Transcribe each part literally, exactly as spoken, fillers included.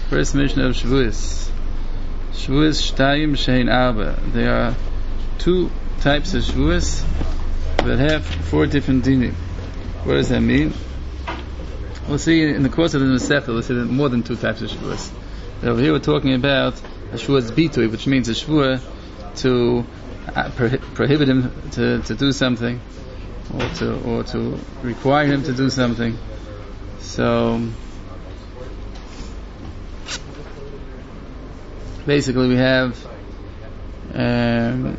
First Mishnah of Shavuos. Shavuos Shtayim Shein Arba. There are two types of Shavuos that have four different dinim. What does that mean? We'll see in the course of the Masechta, we'll see more than two types of Shavuos. Over here we're talking about a Shavuos Bitui, which means a Shavuah to uh, pro- prohibit him to, to do something, or to or to require him to do something. So basically we have um,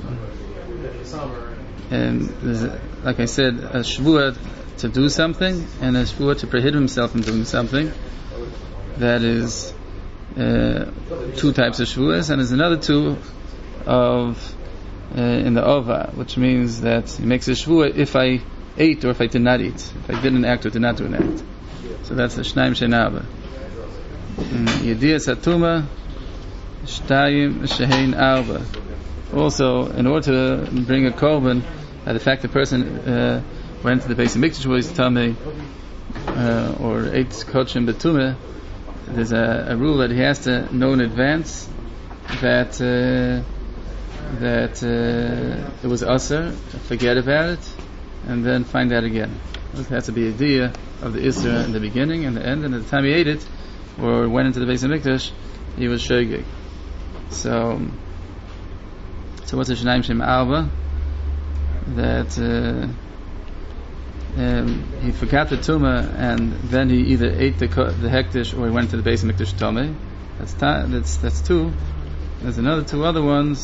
and there's a, like I said, a Shavuah to do something and a Shavuah to prohibit himself from doing something. That is uh, two types of Shavuos, and there's another two of uh, in the Ova, which means that he makes a Shavuah if I ate or if I did not eat, if I didn't act or did not do an act. So that's the Shnayim Shein Arba. Yediyas Hatuma Shtayim Shein Arba. Also, in order to bring a korban, uh, the fact the person uh, went to the base of Mikdash where he's tamei uh, or ate kochim betumah, there's a, a rule that he has to know in advance that uh, that uh, it was usher, forget about it, and then find out again. It has to be a idea of the Isra in the beginning and the end, and at the time he ate it or went into the base of Mikdash, he was shogeg. So, so what's the Shnayim Shein Arba? That uh, um, he forgot the tumah and then he either ate the the hektish or he went to the base of Mikdash tamei. That's ta- that's that's two. There's another two other ones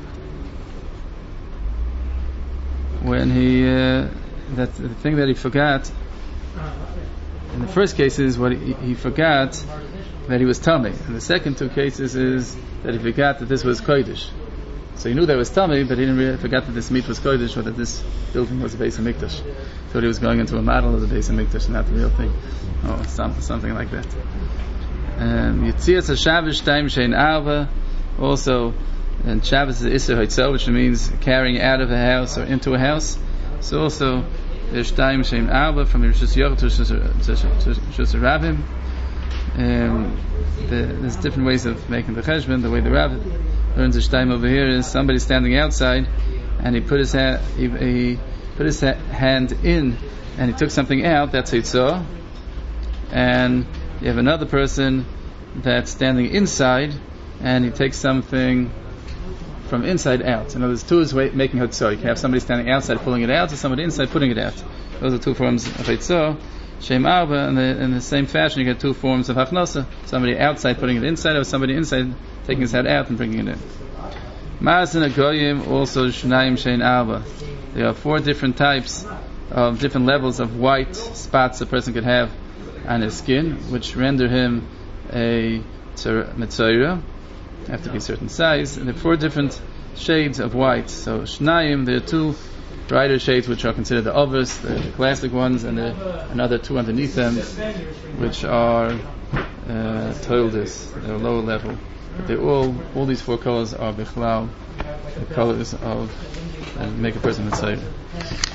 when he uh, that the thing that he forgot. In the first case is what he, he forgot that he was tamei. In the second two cases is that he forgot that this was kodesh. So he knew that it was tamei, but he didn't really forget that this meat was kodesh or that this building was a base of Mikdash. Thought he was going into a model of the base of Mikdash, not the real thing. Oh, something, something like that. Yitzias HaShabbos Shtayim Shein Arba. Also, and Shabbos is Isser Haitzah, which means carrying out of a house or into a house. So also, there's Shtayim Shein Arba from Rishus Yoch to Rishus Rabbim. Um, the, there's different ways of making the cheshbon. The way the Rav learns the Shtayim over here is somebody standing outside and he put his ha- he, he put his ha- hand in and he took something out. That's Hitzah. And you have another person that's standing inside and he takes something from inside out. In other words, two is way, making Hitzah. You can have somebody standing outside pulling it out, or somebody inside putting it out. Those are two forms of Hitzah. Shein Arba, in the, in the same fashion, you get two forms of Hachnasa. Somebody outside putting it inside, or somebody inside taking his head out and bringing it in. Ma'asin HaGoyim, also Shnayim Shein Arba. There are four different types of different levels of white spots a person could have on his skin, which render him a Metzora. Have to be a certain size. And there are four different shades of white. So Shnayim, there are two brighter shades which are considered the overs, the, the classic ones, and the, another two underneath them which are uh, toildis, they're lower level. But they all, all these four colors are bichlal, the colors of, that make a person mitzvah.